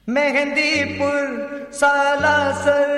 मेहंदीपुर सालासर।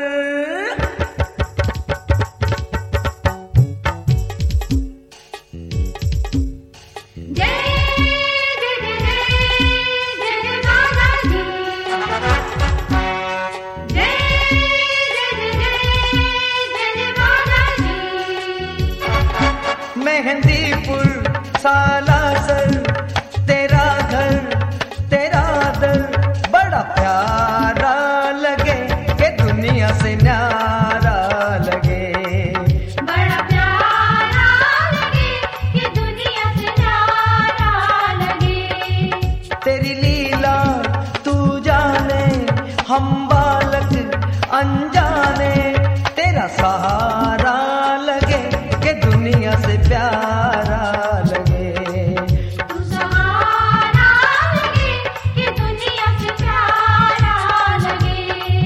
मेहंदीपुर सालासर तेरा घर तेरा दर बड़ा प्यारा लगे कि दुनिया से न्यारा लगे। बड़ा प्यारा लगे कि दुनिया से न्यारा लगे। तेरी लीला तू जाने हम बालक अनजाने तेरा सहारा लगे कि दुनिया से प्यारा लगे। तू सहारा लगे कि दुनिया से प्यारा लगे।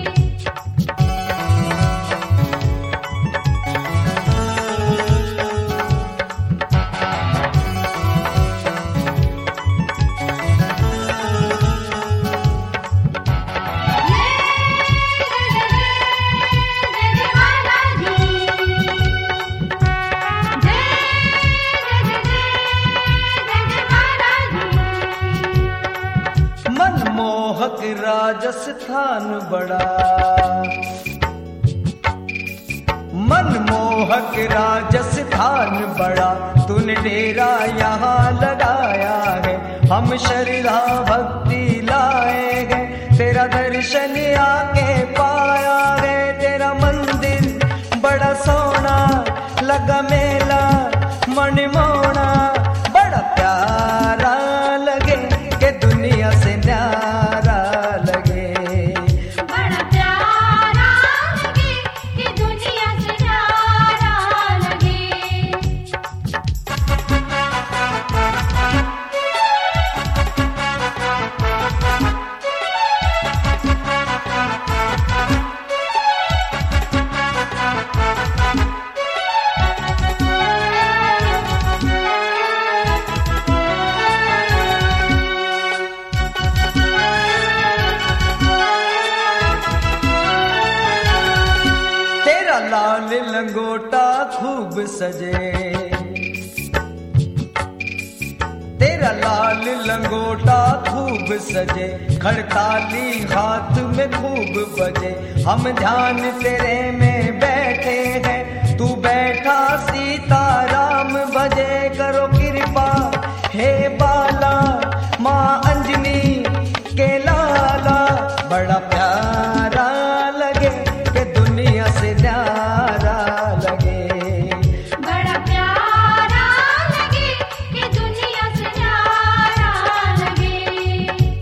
मनमोहक राजस्थान बड़ा, मनमोहक राजस्थान बड़ा, तूने डेरा यहाँ लगाया है। हम श्रद्धा भक्ति लाए हैं, तेरा दर्शन आके पाया है। तेरा मंदिर बड़ा सोना लगा मेला मनमोहना बड़ा प्यारा लगे कि दुनिया से न्यारा लगे। बड़ा प्यारा लगे कि दुनिया से न्यारा लगे। तेरा लाल लंगोटा खूब सजे, तेरा लाल लंगोटा खूब सजे, खड़ताली हाथ में खूब बजे। हम ध्यान तेरे में बैठे हैं, तू बैठा सीताराम भजे। करो कृपा हे बाला माँ अंजनी के लाला, बड़ा प्यारा लगे कि दुनिया से न्यारा लगे। बड़ा प्यारा लगे कि दुनिया से न्यारा लगे।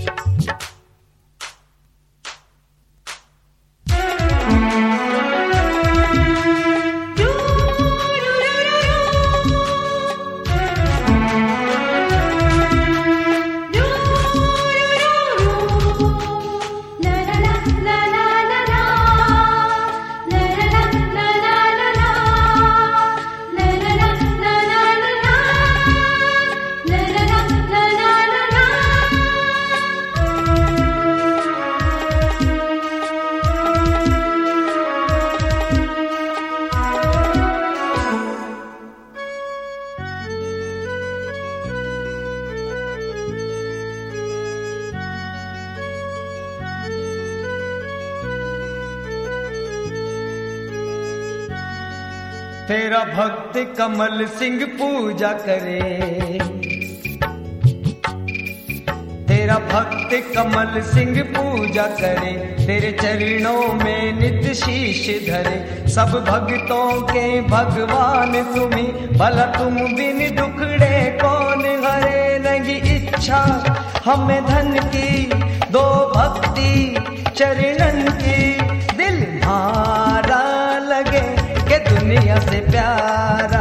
तेरा भक्त कमल सिंह पूजा करे, तेरा भक्त कमल सिंह पूजा करे। तेरे चरणों में नित्य शीश धरे, सब भक्तों के भगवान तुम्ही। भला तुम बिन दुखड़े कौन हरे। नहीं इच्छा हमें धन की, दो भक्ति चरणन की। दिल मारा लगे कि दुनिया से प्यार